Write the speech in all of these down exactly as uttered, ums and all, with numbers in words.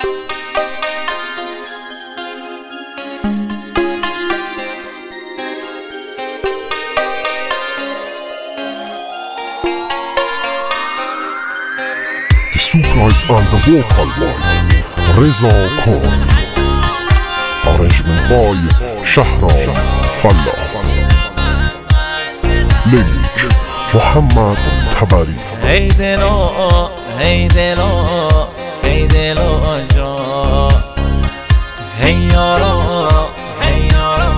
Two guys on the vocal line Reza Kort Arrangement by Shahram Falla Lyric Muhammad Tabari Hey dilo, hey dilo, hey dilo jo Hey yaro, hey yaro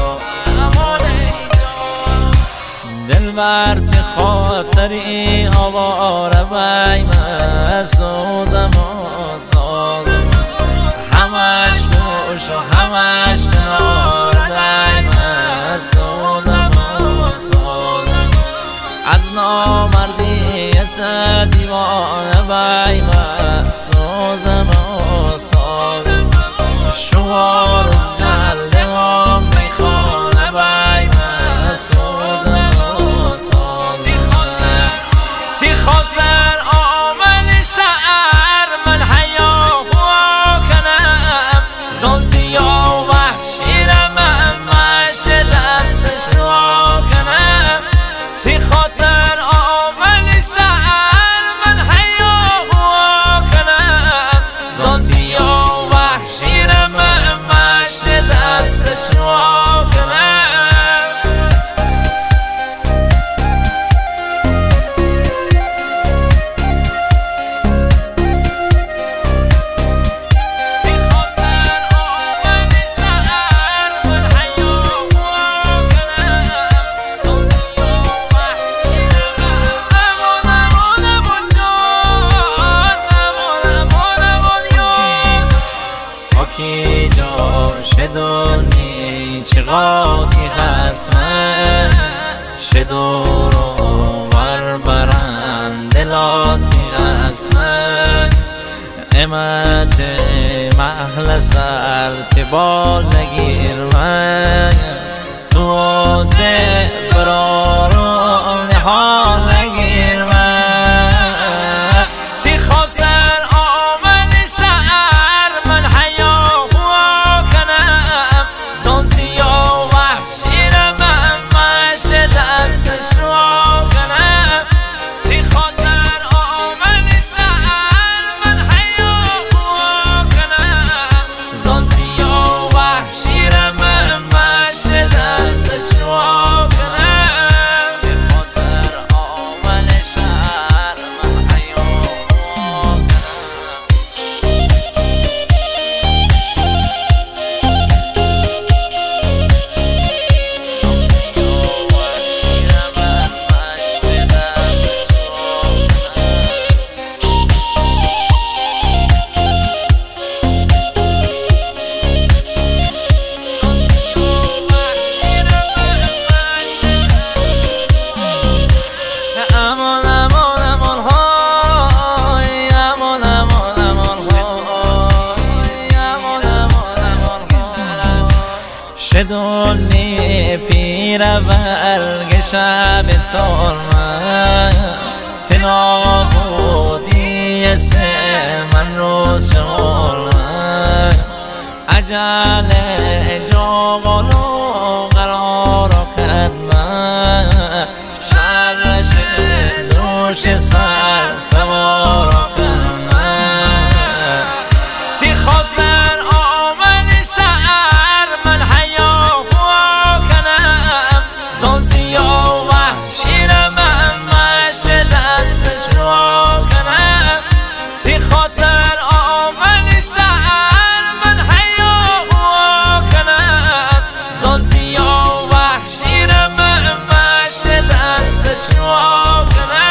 دلبر چه خاطری آواره بای من سوزم و سازم همش توش و همش کنار دای من سوزم و سازم از نامردیت دیوانه بای من سوزم و سازم شوار جلده و میخانه بای من سوزم تی خاطر آمن شعر من حیا هوا کنم زنتی یا وحشی را من مشت دستش وا کنم تی خاطر آمن شعر من حیا هوا کنم زنتی یا وحشی را من مشت دستش وا کنم کی جا شدونی چقاسی خسمه شدورو ور برند دلاتی خسمه امت محل سر تبال نگیر من تو ته برارو نحال نگیر من تی خاطر آمن شعر من حیا شدونی پیر برگ شب ترمه تنا بودی سه من روز شورمه عجل جاغلو قرار کدمه شرش دوش سر سوار کدمه تی خاطر آمن شعر من حیا هوا کنم زنتی یا وحشی را من مشت دستش وا کنم تی خاطر آمن شعر من حیا هوا کنم زنتی یا وحشی را من مشت دستش وا کنم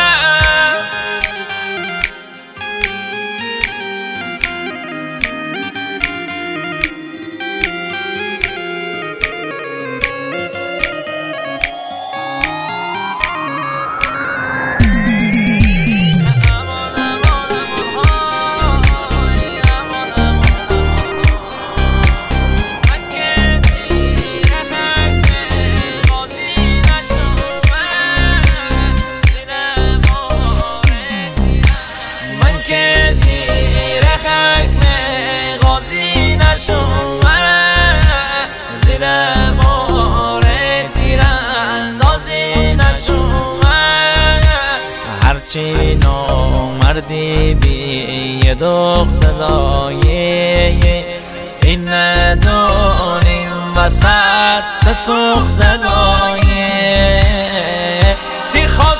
مردی بی یه دخترایه این ندانیم وسط سوخت دایه